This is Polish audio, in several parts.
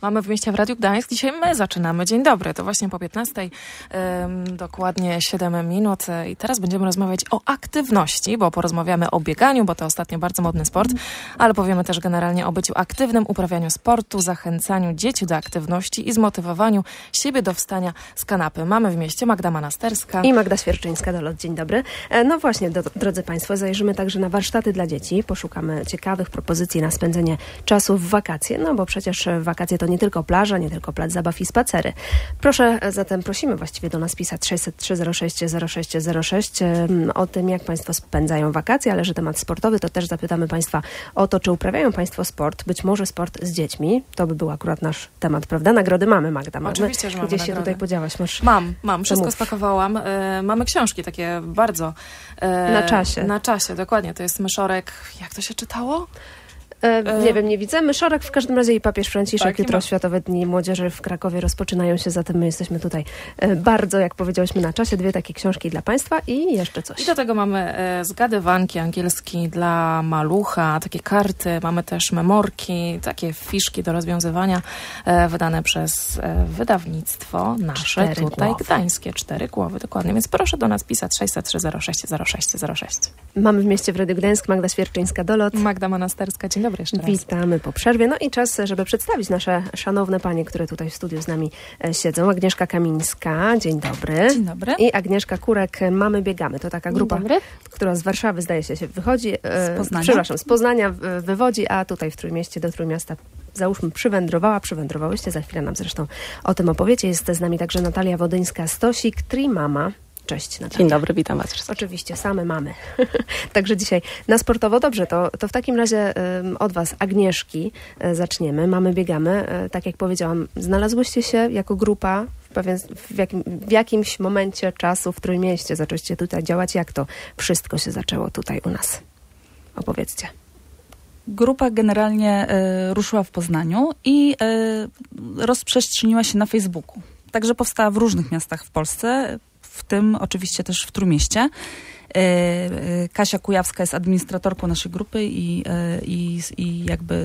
Mamy w mieście w Radiu Gdańsk. Dzisiaj my zaczynamy. Dzień dobry. To właśnie po 15, dokładnie 7 minut. I teraz będziemy rozmawiać o aktywności, bo porozmawiamy o bieganiu, bo to ostatnio bardzo modny sport, ale powiemy też generalnie o byciu aktywnym, uprawianiu sportu, zachęcaniu dzieci do aktywności i zmotywowaniu siebie do wstania z kanapy. Mamy w mieście Magda Monasterska i Magda Świerczyńska-Dolot. Dzień dobry. No właśnie, drodzy Państwo, zajrzymy także na warsztaty dla dzieci. Poszukamy ciekawych propozycji na spędzenie czasu w wakacje, no bo przecież wakacje to nie tylko plaża, nie tylko plac zabaw i spacery. Prosimy właściwie do nas pisać 603 06 06 o tym, jak Państwo spędzają wakacje, ale że temat sportowy, to też zapytamy Państwa o to, czy uprawiają Państwo sport, być może sport z dziećmi. To by był akurat nasz temat, prawda? Nagrody mamy, Magda. Oczywiście, że mamy Gdzie nagrody. się tutaj podziałaś? Mam. Wszystko spakowałam. Mamy książki takie bardzo... na czasie. Na czasie, dokładnie. To jest Myszorek... Jak to się czytało? Nie wiem, nie widzę. Myszorek w każdym razie i papież Franciszek. Tak, jutro Światowe Dni Młodzieży w Krakowie rozpoczynają się, zatem my jesteśmy tutaj bardzo, jak powiedziałyśmy, na czasie. 2 takie książki dla Państwa i jeszcze coś. I do tego mamy zgadywanki, angielski dla malucha, takie karty, mamy też memorki, takie fiszki do rozwiązywania, wydane przez wydawnictwo nasze, 4 tutaj głowy. Gdańskie, 4 głowy, dokładnie. Więc proszę do nas pisać 603 06 06 06. Mamy w mieście w Radiu Gdańsk Magda Świerczyńska-Dolot. Magda Monasterska, dzień dobry jeszcze raz. Witamy po przerwie. No i czas, żeby przedstawić nasze szanowne panie, które tutaj w studiu z nami siedzą. Agnieszka Kamińska, dzień dobry. Dzień dobry. I Agnieszka Kurek, Mamy Biegamy. To taka grupa, która z Warszawy, zdaje się wychodzi. Z Poznania wywodzi, a tutaj w Trójmieście, do Trójmiasta, załóżmy, przywędrowałyście. Za chwilę nam zresztą o tym opowiecie. Jest z nami także Natalia Wodyńska-Stosik, Trimama. Cześć, Natalia. Dzień dobry, witam Was wszystkich. Oczywiście, same mamy. Także dzisiaj na sportowo. Dobrze, to w takim razie od Was, Agnieszki, zaczniemy. Mamy Biegamy. Tak jak powiedziałam, znalazłyście się jako grupa w jakimś momencie czasu w Trójmieście. Zaczęliście tutaj działać. Jak to wszystko się zaczęło tutaj u nas? Opowiedzcie. Grupa generalnie ruszyła w Poznaniu i rozprzestrzeniła się na Facebooku. Także powstała w różnych miastach w Polsce, w tym oczywiście też w Trójmieście. Kasia Kujawska jest administratorką naszej grupy i jakby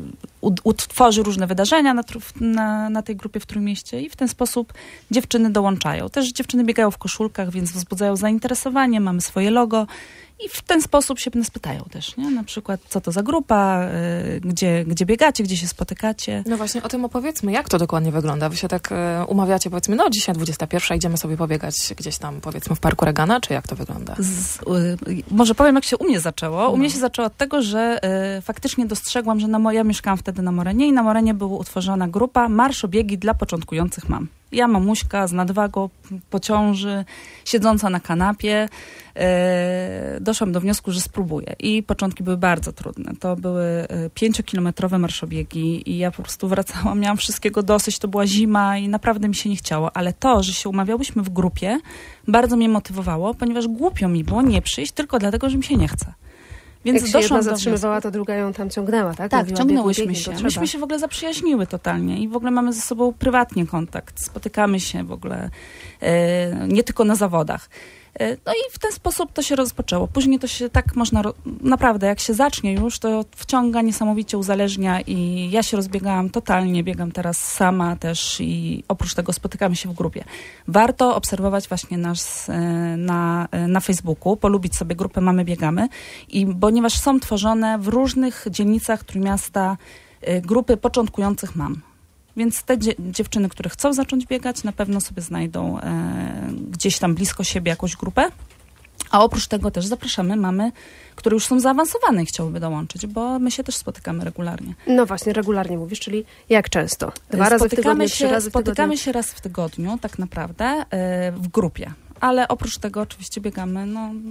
tworzy różne wydarzenia na tej grupie w Trójmieście i w ten sposób dziewczyny dołączają. Też dziewczyny biegają w koszulkach, więc wzbudzają zainteresowanie, mamy swoje logo i w ten sposób się nas pytają też, nie? Na przykład, co to za grupa, gdzie biegacie, gdzie się spotykacie. No właśnie, o tym opowiedzmy, jak to dokładnie wygląda. Wy się tak umawiacie, powiedzmy, no dzisiaj 21, idziemy sobie pobiegać gdzieś tam, powiedzmy, w Parku Regana, czy jak to wygląda? Może powiem, jak się u mnie zaczęło. U mnie się zaczęło od tego, że faktycznie dostrzegłam, że ja mieszkałam wtedy na Morenie i na Morenie była utworzona grupa Marszobiegi dla początkujących mam. Ja, mamuśka z nadwagą, po ciąży, siedząca na kanapie, doszłam do wniosku, że spróbuję. I początki były bardzo trudne. To były 5-kilometrowe marszobiegi i ja po prostu wracałam, miałam wszystkiego dosyć, to była zima i naprawdę mi się nie chciało. Ale to, że się umawiałyśmy w grupie, bardzo mnie motywowało, ponieważ głupio mi było nie przyjść tylko dlatego, że mi się nie chce. Więc jak się jedna zatrzymywała, to druga ją tam ciągnęła, tak? Tak, Mówiła, ciągnęłyśmy się. Myśmy się w ogóle zaprzyjaźniły totalnie i w ogóle mamy ze sobą prywatnie kontakt. Spotykamy się w ogóle nie tylko na zawodach. No i w ten sposób to się rozpoczęło. Później to się tak można, naprawdę jak się zacznie już, to wciąga, niesamowicie uzależnia i ja się rozbiegałam totalnie, biegam teraz sama też i oprócz tego spotykamy się w grupie. Warto obserwować właśnie nas na Facebooku, polubić sobie grupę Mamy Biegamy i ponieważ są tworzone w różnych dzielnicach Trójmiasta grupy początkujących mam. Więc te dziewczyny, które chcą zacząć biegać, na pewno sobie znajdą gdzieś tam blisko siebie jakąś grupę. A oprócz tego też zapraszamy mamy, które już są zaawansowane i chciałyby dołączyć, bo my się też spotykamy regularnie. No właśnie, regularnie mówisz, czyli jak często? 2 razy w tygodniu, 3 razy w tygodniu? Spotykamy się raz w tygodniu, tak naprawdę, w grupie. Ale oprócz tego oczywiście biegamy,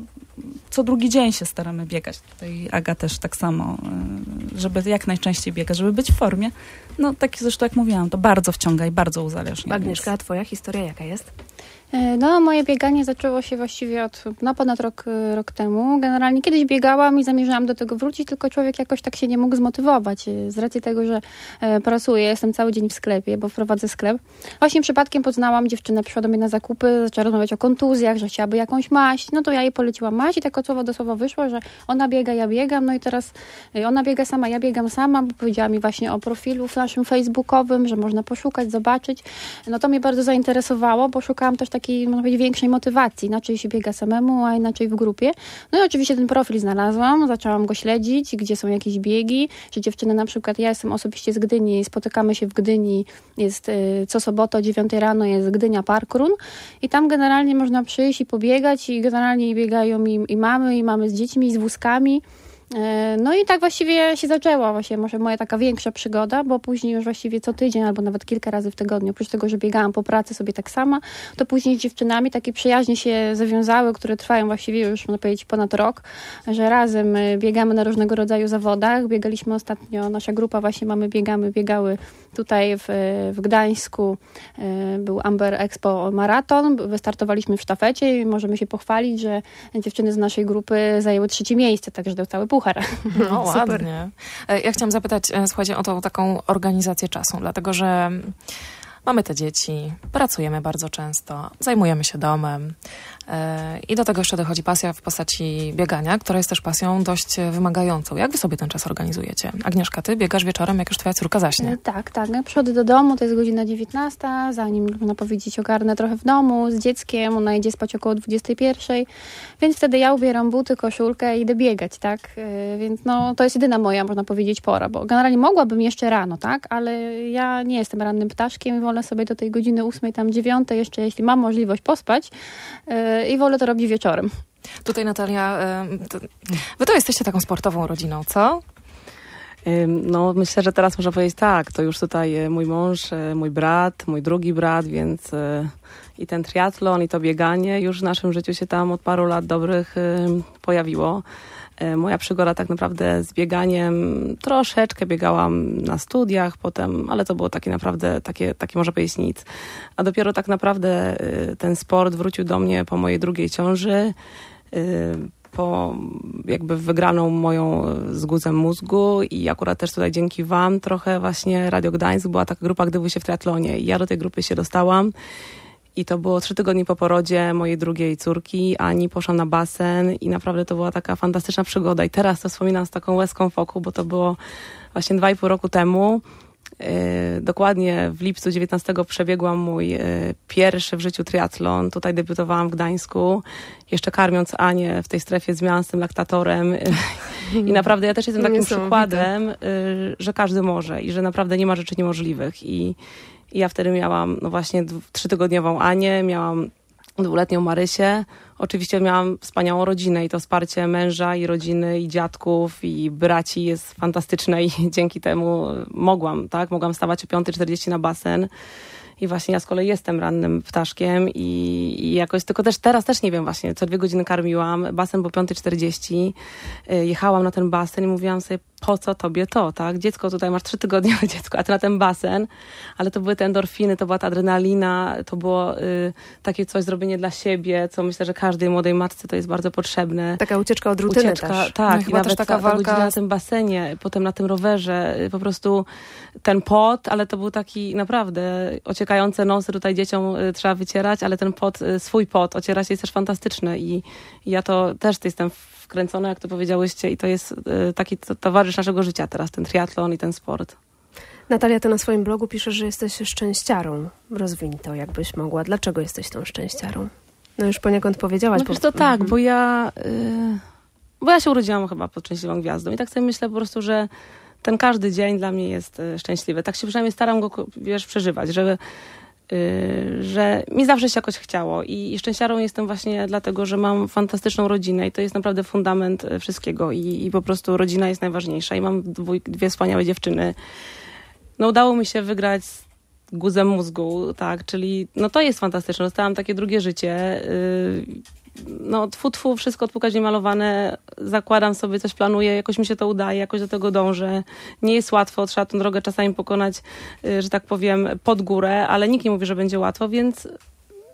co drugi dzień się staramy biegać. Tutaj Aga też tak samo, żeby jak najczęściej biegać, żeby być w formie. No tak zresztą jak mówiłam, to bardzo wciąga i bardzo uzależnia. Agnieszka, a twoja historia jaka jest? No, moje bieganie zaczęło się właściwie od ponad rok temu. Generalnie kiedyś biegałam i zamierzałam do tego wrócić, tylko człowiek jakoś tak się nie mógł zmotywować. Z racji tego, że pracuję, jestem cały dzień w sklepie, bo prowadzę sklep. Właśnie przypadkiem poznałam dziewczynę, przyszła do mnie na zakupy, zaczęła rozmawiać o kontuzjach, że chciałaby jakąś maść. No to ja jej poleciłam maść i tak od słowa do słowa wyszło, że ona biega, ja biegam. No i teraz ona biega sama, ja biegam sama, bo powiedziała mi właśnie o profilu naszym facebookowym, że można poszukać, zobaczyć. No to mnie bardzo zainteresowało, bo szukałam też takiej, można powiedzieć, większej motywacji. Inaczej się biega samemu, a inaczej w grupie. No i oczywiście ten profil znalazłam, zaczęłam go śledzić, gdzie są jakieś biegi, że dziewczyny na przykład, ja jestem osobiście z Gdyni, spotykamy się w Gdyni, jest co sobotę o 9 rano jest Gdynia Parkrun i tam generalnie można przyjść i pobiegać i generalnie biegają i mamy z dziećmi, i z wózkami. No i tak właściwie się zaczęła właśnie może moja taka większa przygoda, bo później już właściwie co tydzień albo nawet kilka razy w tygodniu, oprócz tego, że biegałam po pracy sobie tak sama, to później z dziewczynami takie przyjaźnie się zawiązały, które trwają właściwie już, można powiedzieć, ponad rok, że razem biegamy na różnego rodzaju zawodach. Biegaliśmy ostatnio, nasza grupa właśnie biegały tutaj w Gdańsku, był Amber Expo Maraton, wystartowaliśmy w sztafecie i możemy się pochwalić, że dziewczyny z naszej grupy zajęły 3. miejsce, także dostały puchar. No ładnie. Ja chciałam zapytać, słuchajcie, o tą taką organizację czasu, dlatego że mamy te dzieci, pracujemy bardzo często, zajmujemy się domem i do tego jeszcze dochodzi pasja w postaci biegania, która jest też pasją dość wymagającą. Jak wy sobie ten czas organizujecie? Agnieszka, ty biegasz wieczorem, jak już twoja córka zaśnie. Tak. Ja przychodzę do domu, to jest godzina 19, zanim, można powiedzieć, ogarnę trochę w domu z dzieckiem, ona idzie spać około 21, więc wtedy ja ubieram buty, koszulkę i idę biegać, tak? Więc no, to jest jedyna moja, można powiedzieć, pora, bo generalnie mogłabym jeszcze rano, tak? Ale ja nie jestem rannym ptaszkiem i wolę sobie do tej godziny 8, tam 9 jeszcze, jeśli mam możliwość, pospać i wolę to robić wieczorem. Tutaj Natalia, wy to jesteście taką sportową rodziną, co? No myślę, że teraz można powiedzieć tak, to już tutaj mój mąż, mój brat, mój drugi brat, więc i ten triatlon, i to bieganie już w naszym życiu się tam od paru lat dobrych pojawiło. Moja przygoda tak naprawdę z bieganiem, troszeczkę biegałam na studiach potem, ale to było takie naprawdę, takie można powiedzieć nic. A dopiero tak naprawdę ten sport wrócił do mnie po mojej drugiej ciąży, po jakby wygraną moją z guzem mózgu i akurat też tutaj dzięki wam trochę właśnie Radio Gdańsk była taka grupa Gdybój się w triatlonie i ja do tej grupy się dostałam. I to było 3 tygodnie po porodzie mojej drugiej córki, Ani, poszłam na basen i naprawdę to była taka fantastyczna przygoda. I teraz to wspominam z taką łezką w oku, bo to było właśnie 2,5 roku temu. Dokładnie w lipcu 19 przebiegłam mój pierwszy w życiu triatlon. Tutaj debiutowałam w Gdańsku, jeszcze karmiąc Anię w tej strefie zmian z tym laktatorem. I naprawdę ja też jestem takim przykładem, że każdy może i że naprawdę nie ma rzeczy niemożliwych. I ja wtedy miałam właśnie 3-tygodniową Anię, miałam 2-letnią Marysię. Oczywiście miałam wspaniałą rodzinę i to wsparcie męża i rodziny i dziadków i braci jest fantastyczne i dzięki temu mogłam wstawać o 5:40 na basen. I właśnie ja z kolei jestem rannym ptaszkiem i jakoś, tylko też teraz też nie wiem właśnie, co 2 godziny karmiłam, basen po 5:40, jechałam na ten basen i mówiłam sobie, po co tobie to, tak? Dziecko tutaj, masz 3 tygodnie dziecko, a ty na ten basen, ale to były te endorfiny, to była ta adrenalina, to było takie coś, zrobienie dla siebie, co myślę, że każdej młodej matce to jest bardzo potrzebne. Taka ucieczka od rutyny też. Tak, no, i nawet też taka walka godzina na tym basenie, potem na tym rowerze, po prostu ten pot, ale to był taki naprawdę ociekające nosy tutaj dzieciom trzeba wycierać, ale ten pot, swój pot ocierać jest też fantastyczny i ja to też jestem wkręcona, jak to powiedziałyście i to jest taki towarzysz naszego życia teraz, ten triatlon i ten sport. Natalia, ty na swoim blogu piszesz, że jesteś szczęściarą. Rozwiń to, jakbyś mogła. Dlaczego jesteś tą szczęściarą? No już poniekąd powiedziałaś. No wiesz, to tak, bo ja się urodziłam chyba pod szczęśliwą gwiazdą i tak sobie myślę po prostu, że ten każdy dzień dla mnie jest szczęśliwy. Tak się przynajmniej staram go, przeżywać, że mi zawsze się jakoś chciało i szczęściarą jestem właśnie dlatego, że mam fantastyczną rodzinę i to jest naprawdę fundament wszystkiego i po prostu rodzina jest najważniejsza i mam 2 wspaniałe dziewczyny. No udało mi się wygrać z guzem mózgu, tak, czyli no to jest fantastyczne, dostałam takie drugie życie, no tfu, wszystko odpukać niemalowane, zakładam sobie, coś planuję, jakoś mi się to udaje, jakoś do tego dążę. Nie jest łatwo, trzeba tę drogę czasami pokonać, że tak powiem, pod górę, ale nikt nie mówi, że będzie łatwo, więc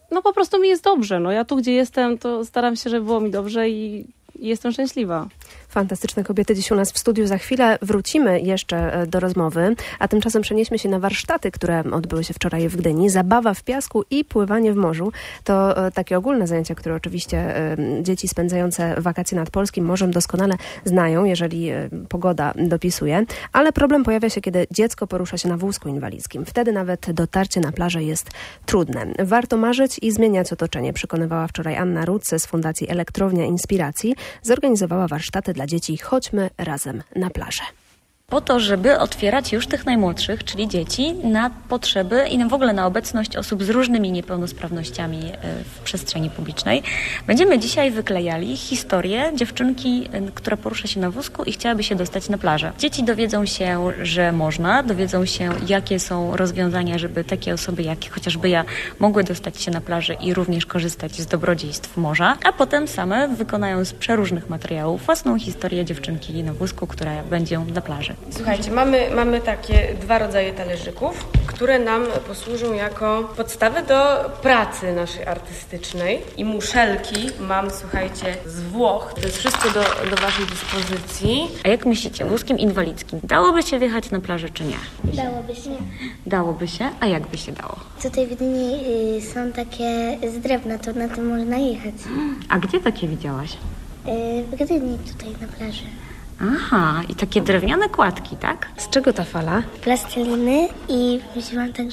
No po prostu mi jest dobrze. No ja tu, gdzie jestem, to staram się, żeby było mi dobrze i jestem szczęśliwa. Fantastyczne kobiety dziś u nas w studiu. Za chwilę wrócimy jeszcze do rozmowy, a tymczasem przenieśmy się na warsztaty, które odbyły się wczoraj w Gdyni. Zabawa w piasku i pływanie w morzu. To takie ogólne zajęcia, które oczywiście dzieci spędzające wakacje nad polskim morzem doskonale znają, jeżeli pogoda dopisuje. Ale problem pojawia się, kiedy dziecko porusza się na wózku inwalidzkim. Wtedy nawet dotarcie na plażę jest trudne. Warto marzyć i zmieniać otoczenie, przekonywała wczoraj Anna Ruc z Fundacji Elektrownia Inspiracji. Zorganizowała warsztaty dla dzieci Chodźmy razem na plażę. Po to, żeby otwierać już tych najmłodszych, czyli dzieci, na potrzeby i w ogóle na obecność osób z różnymi niepełnosprawnościami w przestrzeni publicznej. Będziemy dzisiaj wyklejali historię dziewczynki, która porusza się na wózku i chciałaby się dostać na plażę. Dzieci dowiedzą się, że można, dowiedzą się, jakie są rozwiązania, żeby takie osoby jak chociażby ja mogły dostać się na plażę i również korzystać z dobrodziejstw morza, a potem same wykonają z przeróżnych materiałów własną historię dziewczynki na wózku, która będzie na plaży. Słuchajcie, mamy takie 2 rodzaje talerzyków, które nam posłużą jako podstawy do pracy naszej artystycznej. I muszelki mam, słuchajcie, z Włoch. To jest wszystko do waszej dyspozycji. A jak myślicie, wózkiem inwalidzkim dałoby się wjechać na plażę, czy nie? Dałoby się. Dałoby się? A jak by się dało? Tutaj w Gdyni są takie z drewna, to na tym można jechać. A gdzie takie widziałaś? W Gdyni tutaj na plaży. Aha, i takie drewniane kładki, tak? Z czego ta fala? Plasteliny i myślałam tak,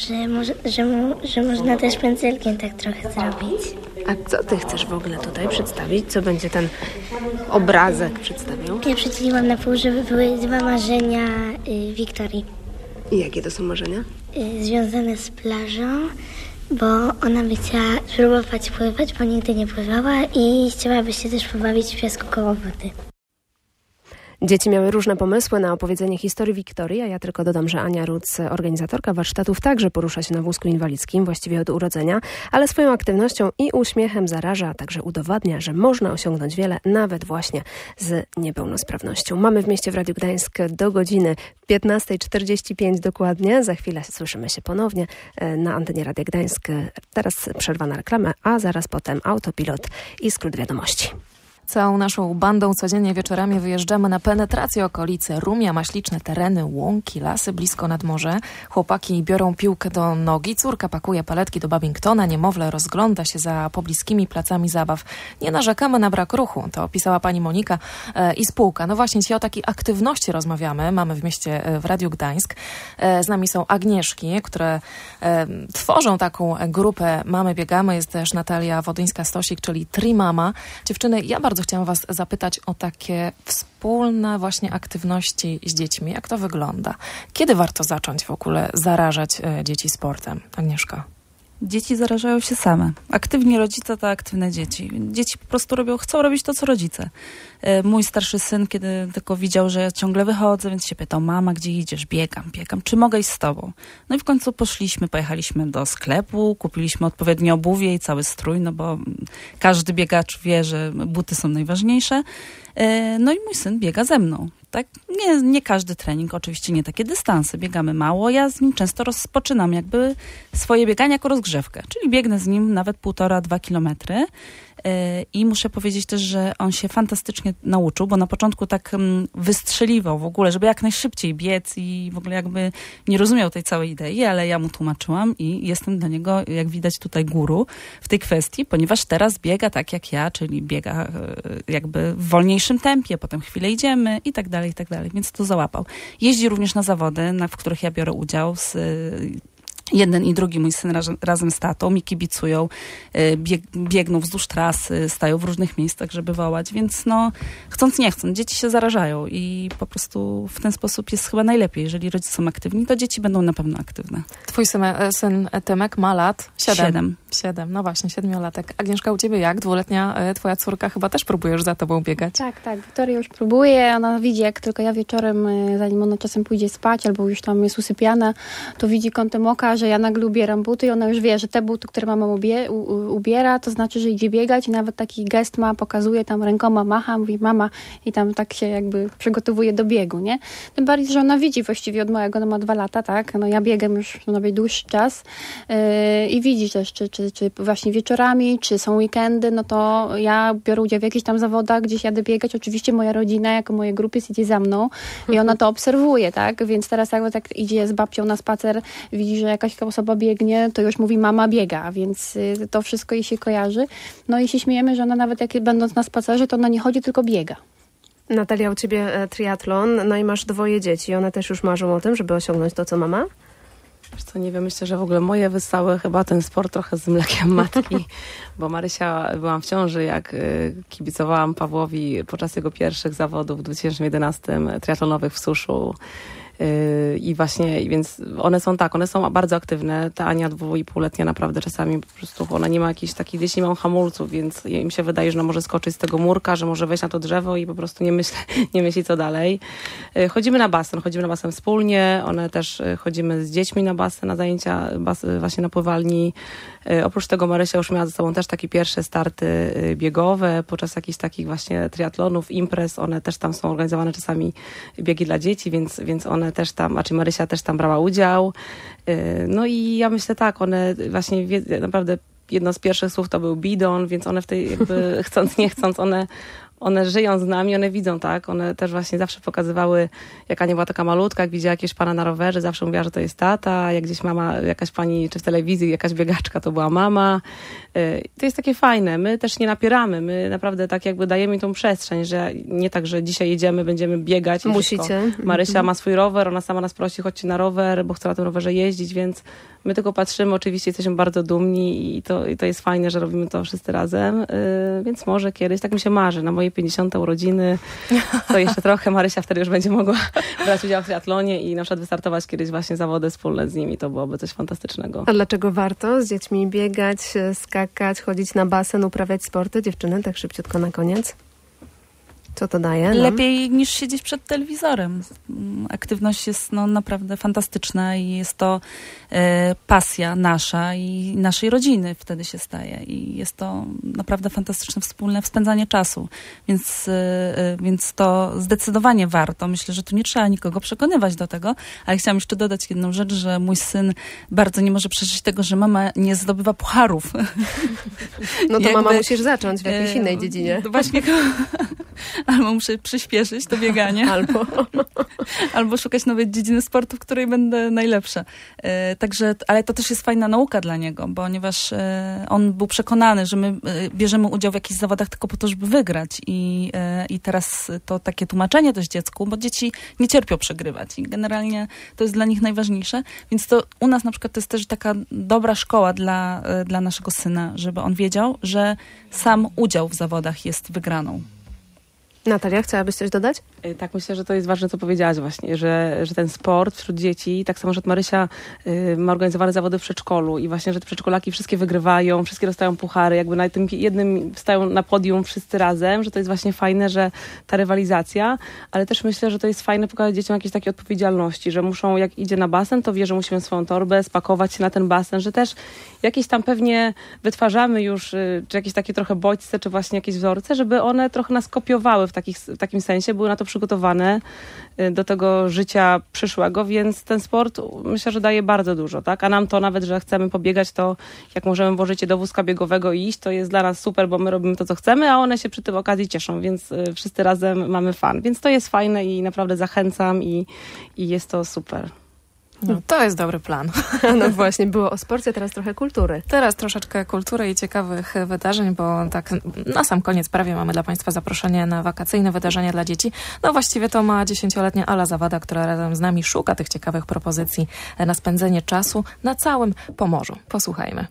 że można też pędzelkiem tak trochę zrobić. A co ty chcesz w ogóle tutaj przedstawić? Co będzie ten obrazek przedstawiał? Ja przedstawiłam na pół, żeby były 2 marzenia Wiktorii. I jakie to są marzenia? Związane z plażą, bo ona by chciała spróbować pływać, bo nigdy nie pływała i chciałaby się też pobawić w piasku koło wody. Dzieci miały różne pomysły na opowiedzenie historii Wiktorii, a ja tylko dodam, że Ania Ruc, organizatorka warsztatów, także porusza się na wózku inwalidzkim, właściwie od urodzenia, ale swoją aktywnością i uśmiechem zaraża, a także udowadnia, że można osiągnąć wiele, nawet właśnie z niepełnosprawnością. Mamy w mieście w Radiu Gdańsk do godziny 15:45 dokładnie. Za chwilę słyszymy się ponownie na antenie Radia Gdańsk. Teraz przerwa na reklamę, a zaraz potem autopilot i skrót wiadomości. Całą naszą bandą codziennie wieczorami wyjeżdżamy na penetrację okolicy. Rumia, maśliczne tereny, łąki, lasy blisko nad morze. Chłopaki biorą piłkę do nogi, córka pakuje paletki do Babingtona, niemowlę rozgląda się za pobliskimi placami zabaw. Nie narzekamy na brak ruchu, to opisała pani Monika i spółka. No właśnie, dzisiaj o takiej aktywności rozmawiamy. Mamy w mieście w Radiu Gdańsk. Z nami są Agnieszki, które tworzą taką grupę Mamy Biegamy. Jest też Natalia Wodyńska-Stosik, czyli Trimama. Dziewczyny, ja bardzo chciałam was zapytać o takie wspólne właśnie aktywności z dziećmi. Jak to wygląda? Kiedy warto zacząć w ogóle zarażać dzieci sportem? Agnieszka. Dzieci zarażają się same. Aktywni rodzice to aktywne dzieci. Dzieci po prostu chcą robić to, co rodzice. Mój starszy syn, kiedy tylko widział, że ja ciągle wychodzę, więc się pytał: mama, gdzie idziesz? Biegam. Czy mogę iść z tobą? No i w końcu pojechaliśmy do sklepu, kupiliśmy odpowiednie obuwie i cały strój, no bo każdy biegacz wie, że buty są najważniejsze. No i mój syn biega ze mną. Tak? Nie każdy trening, oczywiście nie takie dystanse, biegamy mało. Ja z nim często rozpoczynam jakby swoje bieganie jako rozgrzewkę, czyli biegnę z nim nawet 1,5–2 kilometry. I muszę powiedzieć też, że on się fantastycznie nauczył, bo na początku tak wystrzeliwał w ogóle, żeby jak najszybciej biec i w ogóle jakby nie rozumiał tej całej idei, ale ja mu tłumaczyłam i jestem dla niego, jak widać tutaj, guru w tej kwestii, ponieważ teraz biega tak jak ja, czyli biega jakby w wolniejszym tempie, potem chwilę idziemy i tak dalej, więc to załapał. Jeździ również na zawody, w których ja biorę udział jeden i drugi mój syn razem z tatą mi kibicują, biegną wzdłuż trasy, stają w różnych miejscach, żeby wołać, więc chcąc nie chcąc, dzieci się zarażają i po prostu w ten sposób jest chyba najlepiej. Jeżeli rodzice są aktywni, to dzieci będą na pewno aktywne. Twój syn Tymek ma lat 7. 7. No właśnie, 7-latek. Agnieszka, u ciebie jak? 2-letnia twoja córka chyba też próbujesz za tobą biegać. Tak. Wiktoria już próbuje. Ona widzi, jak tylko ja wieczorem, zanim ona czasem pójdzie spać albo już tam jest usypiana, to widzi kątem oka, że ja nagle ubieram buty i ona już wie, że te buty, które mama ubiera, to znaczy, że idzie biegać i nawet taki gest ma, pokazuje tam rękoma, macha, mówi mama i tam tak się jakby przygotowuje do biegu, nie? Tym bardziej, że ona widzi właściwie od małego, ona ma 2 lata, tak? No ja biegam już nawet dłuższy czas i widzi też, czy właśnie wieczorami, czy są weekendy, no to ja biorę udział w jakichś tam zawodach, gdzieś jadę biegać. Oczywiście moja rodzina, jako moje grupy, idzie za mną i ona to obserwuje, tak? Więc teraz jakby tak idzie z babcią na spacer, widzi, że jakaś osoba biegnie, to już mówi mama biega, więc to wszystko jej się kojarzy. No i się śmiejemy, że ona nawet jak będąc na spacerze, to ona nie chodzi, tylko biega. Natalia, u ciebie triatlon, no i masz 2 dzieci. One też już marzą o tym, żeby osiągnąć to, co mama? Wiesz co, nie wiem, myślę, że w ogóle moje wystały chyba ten sport trochę z mlekiem matki, bo Marysia, byłam w ciąży, jak kibicowałam Pawłowi podczas jego pierwszych zawodów w 2011 triatlonowych w Suszu. I właśnie, więc one są bardzo aktywne. Ta Ania 2,5-letnia naprawdę czasami po prostu, ona nie ma jakichś takich, gdzieś nie ma hamulców, więc im się wydaje, że ona może skoczyć z tego murka, że może wejść na to drzewo i po prostu nie myśli co dalej. Chodzimy na basen wspólnie, one też chodzimy z dziećmi na basen, na zajęcia właśnie na pływalni. Oprócz tego Marysia już miała ze sobą też takie pierwsze starty biegowe podczas jakichś takich właśnie triatlonów, imprez. One też tam są organizowane czasami biegi dla dzieci, więc one też tam, Marysia też tam brała udział. No i ja myślę tak, one właśnie naprawdę jedno z pierwszych słów to był bidon, więc one w tej jakby chcąc, nie chcąc, one żyją z nami, one widzą, tak? One też właśnie zawsze pokazywały, jak Ania była taka malutka, jak widziała jakiegoś pana na rowerze, zawsze mówiła, że to jest tata, jak gdzieś mama, jakaś pani, czy w telewizji jakaś biegaczka, to była mama. To jest takie fajne. My też nie napieramy, my naprawdę tak jakby dajemy im tą przestrzeń, że nie tak, że dzisiaj jedziemy, będziemy biegać. Musicie. Marysia ma swój rower, ona sama nas prosi, chodźcie na rower, bo chce na tym rowerze jeździć, więc my tylko patrzymy, oczywiście jesteśmy bardzo dumni i to jest fajne, że robimy to wszyscy razem, więc może kiedyś, tak mi się marzy, na moje 50. urodziny, to jeszcze trochę Marysia wtedy już będzie mogła brać udział w triatlonie i na przykład wystartować kiedyś właśnie zawody wspólne z nimi, to byłoby coś fantastycznego. A dlaczego warto z dziećmi biegać, skakać, chodzić na basen, uprawiać sporty? Dziewczyny, tak szybciutko na koniec. Co to daje nam? Lepiej niż siedzieć przed telewizorem. Aktywność jest naprawdę fantastyczna i jest to pasja nasza i naszej rodziny wtedy się staje. I jest to naprawdę fantastyczne wspólne spędzanie czasu. Więc to zdecydowanie warto. Myślę, że tu nie trzeba nikogo przekonywać do tego, ale chciałam jeszcze dodać jedną rzecz, że mój syn bardzo nie może przeżyć tego, że mama nie zdobywa pucharów. No to mama musisz zacząć w jakiejś innej dziedzinie. Właśnie albo muszę przyspieszyć to bieganie. Albo szukać nowej dziedziny sportu, w której będę najlepsza. Także, ale to też jest fajna nauka dla niego, ponieważ on był przekonany, że my bierzemy udział w jakichś zawodach tylko po to, żeby wygrać. I teraz to takie tłumaczenie też dziecku, bo dzieci nie cierpią przegrywać i generalnie to jest dla nich najważniejsze. Więc to u nas na przykład to jest też taka dobra szkoła dla naszego syna, żeby on wiedział, że sam udział w zawodach jest wygraną. Natalia, chciałabyś coś dodać? Tak, myślę, że to jest ważne, co powiedziałaś właśnie, że ten sport wśród dzieci, tak samo, że Marysia ma organizowane zawody w przedszkolu i właśnie, że te przedszkolaki wszystkie wygrywają, wszystkie dostają puchary, jakby na tym jednym stają na podium wszyscy razem, że to jest właśnie fajne, że ta rywalizacja, ale też myślę, że to jest fajne pokazać dzieciom jakieś takie odpowiedzialności, że muszą, jak idzie na basen, to wie, że musimy swoją torbę spakować się na ten basen, że też jakieś tam pewnie wytwarzamy już, czy jakieś takie trochę bodźce, czy właśnie jakieś wzorce, żeby one trochę nas kopiowały w takim sensie, były na to przygotowane do tego życia przyszłego, więc ten sport myślę, że daje bardzo dużo, tak? A nam to nawet, że chcemy pobiegać, to jak możemy włożyć je do wózka biegowego i iść, to jest dla nas super, bo my robimy to, co chcemy, a one się przy tym okazji cieszą, więc wszyscy razem mamy fan. Więc to jest fajne i naprawdę zachęcam i jest to super. No, to jest dobry plan. No właśnie, było o sporcie, teraz trochę kultury. Teraz troszeczkę kultury i ciekawych wydarzeń, bo tak na sam koniec prawie mamy dla Państwa zaproszenie na wakacyjne wydarzenia dla dzieci. No właściwie to ma 10-letnia Ala Zawada, która razem z nami szuka tych ciekawych propozycji na spędzenie czasu na całym Pomorzu. Posłuchajmy.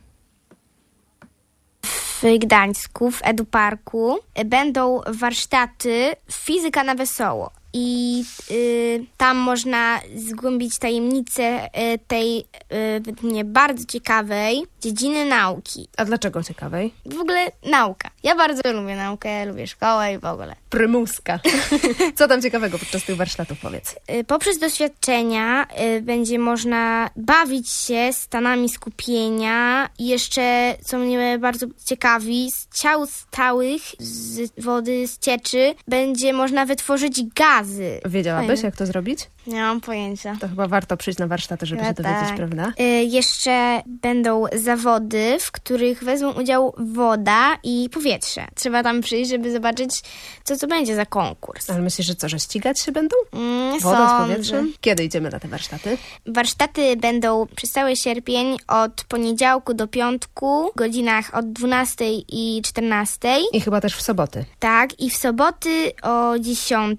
W Gdańsku, w Eduparku będą warsztaty Fizyka na wesoło. I tam można zgłębić tajemnicę tej według mnie bardzo ciekawej dziedziny nauki. A dlaczego ciekawej? W ogóle nauka. Ja bardzo lubię naukę, lubię szkołę i w ogóle. Prymuska. Co tam ciekawego podczas tych warsztatów, powiedz? Poprzez doświadczenia będzie można bawić się stanami skupienia i jeszcze, co mnie bardzo ciekawi, z ciał stałych, z wody, z cieczy, będzie można wytworzyć gazy. Wiedziałabyś, jak to zrobić? Nie mam pojęcia. To chyba warto przyjść na warsztaty, żeby się dowiedzieć, prawda? Jeszcze będą zawody, w których wezmą udział woda i powietrze. Trzeba tam przyjść, żeby zobaczyć, co to będzie za konkurs. Ale myślisz, że co, że ścigać się będą? Woda z powietrzem? Kiedy idziemy na te warsztaty? Warsztaty będą przez cały sierpień od poniedziałku do piątku, w godzinach od 12 i 14. I chyba też w soboty. Tak, i w soboty o 10,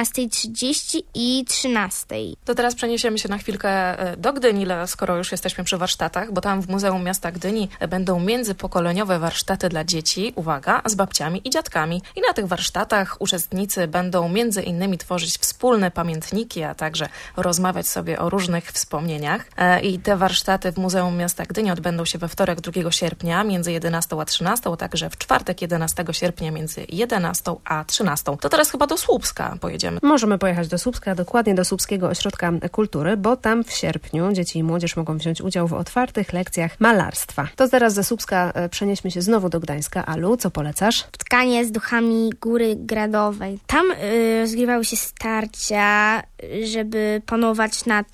11:30 i 13. To teraz przeniesiemy się na chwilkę do Gdyni, skoro już jesteśmy przy warsztatach, bo tam w Muzeum Miasta Gdyni będą międzypokoleniowe warsztaty dla dzieci, uwaga, z babciami i dziadkami. I na tych warsztatach uczestnicy będą między innymi tworzyć wspólne pamiętniki, a także rozmawiać sobie o różnych wspomnieniach. I te warsztaty w Muzeum Miasta Gdyni odbędą się we wtorek 2 sierpnia między 11 a 13, a także w czwartek 11 sierpnia między 11 a 13. To teraz chyba do Słupska pojedziemy. Możemy pojechać do Słupska, dokładnie do Słupskiego Ośrodka Kultury, bo tam w sierpniu dzieci i młodzież mogą wziąć udział w otwartych lekcjach malarstwa. To zaraz ze Słupska przenieśmy się znowu do Gdańska. Alu, co polecasz? Spotkanie z duchami Góry Gradowej. Tam rozgrywały się starcia, żeby panować nad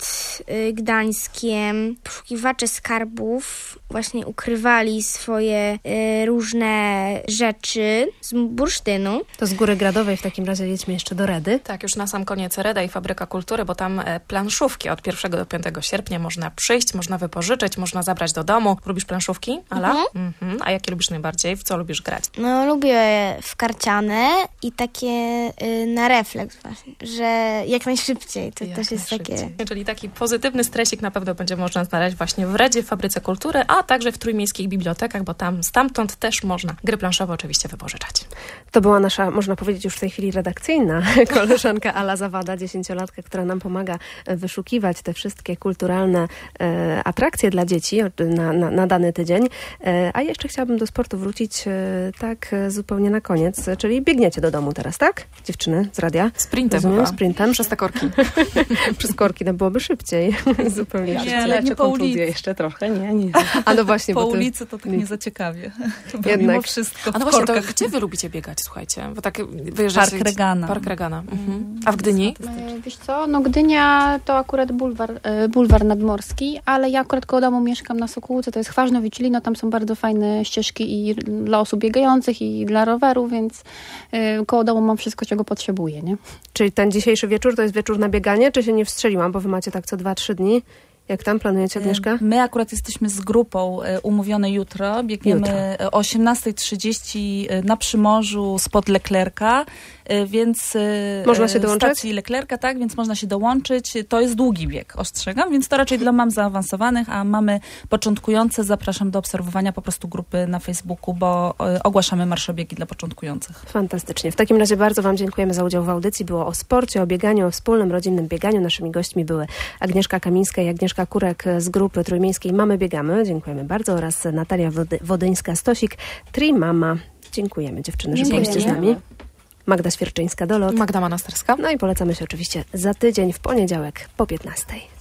Gdańskiem. Poszukiwacze skarbów właśnie ukrywali swoje różne rzeczy z bursztynu. To z Góry Gradowej w takim razie jedźmy jeszcze do Redy. Tak, już na sam koniec Reda i Fabryka Kultury, bo tam planszówki od 1 do 5 sierpnia można przyjść, można wypożyczyć, można zabrać do domu. Lubisz planszówki, Ala? A jakie lubisz najbardziej? W co lubisz grać? No, lubię w karciane i takie na refleks właśnie, że jak najszybciej. To też jest takie... Czyli taki pozytywny stresik na pewno będzie można znaleźć właśnie w Redzie, w Fabryce Kultury, a także w trójmiejskich bibliotekach, bo tam stamtąd też można gry planszowe oczywiście wypożyczać. To była nasza, można powiedzieć już w tej chwili redakcyjna koleżanka Ala Zawada, 10-latka, która nam pomaga wyszukiwać te wszystkie kulturalne atrakcje dla dzieci na dany tydzień. A jeszcze chciałabym do sportu wrócić tak zupełnie na koniec, czyli biegniecie do domu teraz, tak? Dziewczyny z radia? Sprintem Rozumiem, chyba. Sprintem. Przez te korki. Przez korki, no byłoby szybciej. Zupełnie szybciej. ale nie po ulicy. Jeszcze trochę, nie. A no właśnie, Po bo ulicy to tak nie zaciekawie. Jednak. Mimo wszystko A no właśnie, to gdzie wy lubicie biegać, słuchajcie? Bo tak wyjeżdżacie... Park Regana. Park Regana. A w Gdyni? Wiesz co, no Gdynia to akurat bulwar nadmorski, ale ja akurat koło domu mieszkam na Sokółce, to jest Chważnowicz Lino, tam są bardzo fajne ścieżki i dla osób biegających i dla roweru, więc koło domu mam wszystko, czego potrzebuję, nie? Czyli ten dzisiejszy wieczór to jest wieczór na bieganie, czy się nie wstrzeliłam, bo wy macie tak co 2-3 dni? Jak tam planujecie, Agnieszka? My akurat jesteśmy z grupą umówione jutro. Biegniemy o 18:30 na Przymorzu spod Leclerca, więc można się dołączyć? stacji Leclerca, tak, więc można się dołączyć. To jest długi bieg, ostrzegam, więc to raczej dla mam zaawansowanych, a mamy początkujące. Zapraszam do obserwowania po prostu grupy na Facebooku, bo ogłaszamy marszobiegi dla początkujących. Fantastycznie. W takim razie bardzo wam dziękujemy za udział w audycji. Było o sporcie, o bieganiu, o wspólnym, rodzinnym bieganiu. Naszymi gośćmi były Agnieszka Kamińska i Agnieszka Kurek z grupy trójmiejskiej Mamy Biegamy. Dziękujemy bardzo. Oraz Natalia Wodyńska-Stosik, Trimama. Dziękujemy dziewczyny, że byliście z nami. Magda Świerczyńska, Dolot. Magda Manastarska. No i polecamy się oczywiście za tydzień w poniedziałek po 15:00.